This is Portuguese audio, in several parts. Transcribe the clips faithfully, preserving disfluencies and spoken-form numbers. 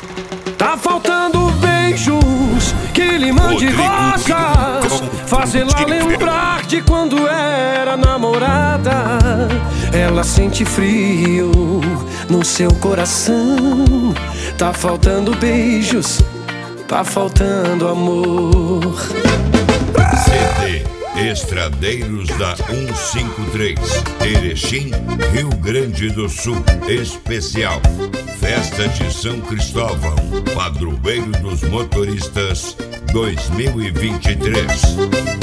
Tá faltando beijos que lhe mande rosas, fazê-la lembrar de quando era namorada. Ela sente frio no seu coração. Tá faltando beijos, tá faltando amor. C D Estradeiros da cento e cinquenta e três, Erechim, Rio Grande do Sul. Especial Festa de São Cristóvão, Padroeiro dos Motoristas dois mil e vinte e três.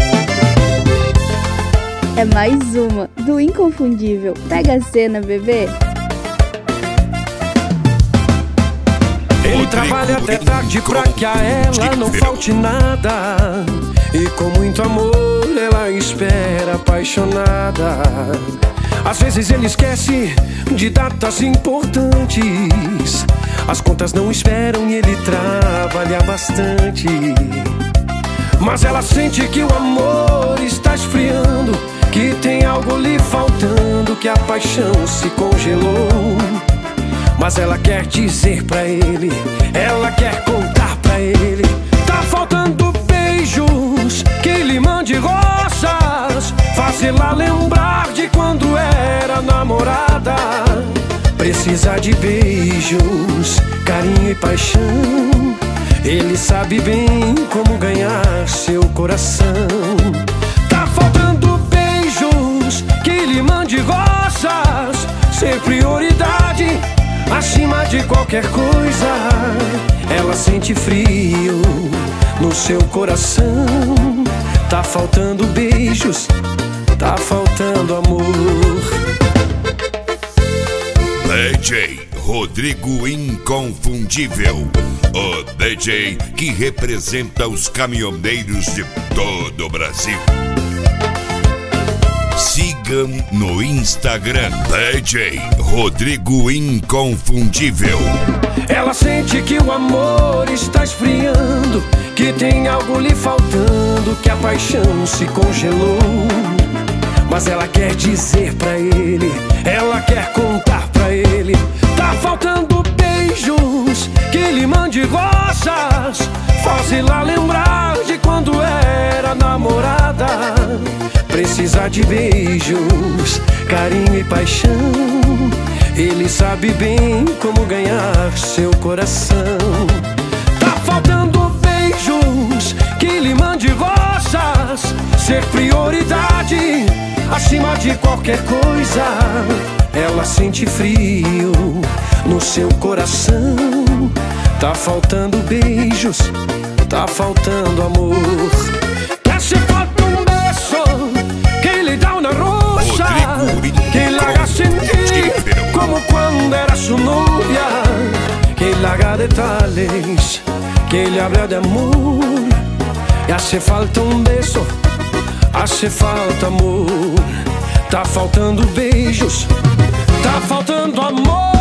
É mais uma do inconfundível Pega a Cena, bebê. Ele trabalha até tarde pra que a ela não falte nada, e com muito amor ela espera apaixonada. Às vezes ele esquece de datas importantes, as contas não esperam e ele trabalha bastante. Mas ela sente que o amor está esfriando, que tem algo lhe faltando, que a paixão se congelou. Mas ela quer dizer pra ele, ela quer contar pra ele. Tá faltando beijos que lhe mande rosas, fazê-la lembrar de quando era namorada. Precisa de beijos, carinho e paixão. Ele sabe bem como ganhar seu coração. Tá faltando beijos que lhe mande rosas, ser prioridade acima de qualquer coisa. Ela sente frio no seu coração. Tá faltando beijos, tá faltando amor. D J Rodrigo Inconfundível, o D J que representa os caminhoneiros de todo o Brasil. Sigam no Instagram, D J Rodrigo Inconfundível. Ela sente que o amor está esfriando, que tem algo lhe faltando, que a paixão se congelou. Mas ela quer dizer pra ele, ela quer contar pra ele. Tá faltando beijos que lhe mande rosas, fazê-la lembrar de quando era namorada. Precisa de beijos, carinho e paixão. Ele sabe bem como ganhar seu coração. Tá faltando beijos que lhe mande rosas, ser prioridade acima de qualquer coisa. Ela sente frio no seu coração. Tá faltando beijos, tá faltando amor. Hace falta um beso que lhe dá uma rosa, que la haga sentir como cuando era su novia, que la haga detalles, que le habla de amor. E hace falta um beso, hace falta amor. Tá faltando beijos, tá faltando amor.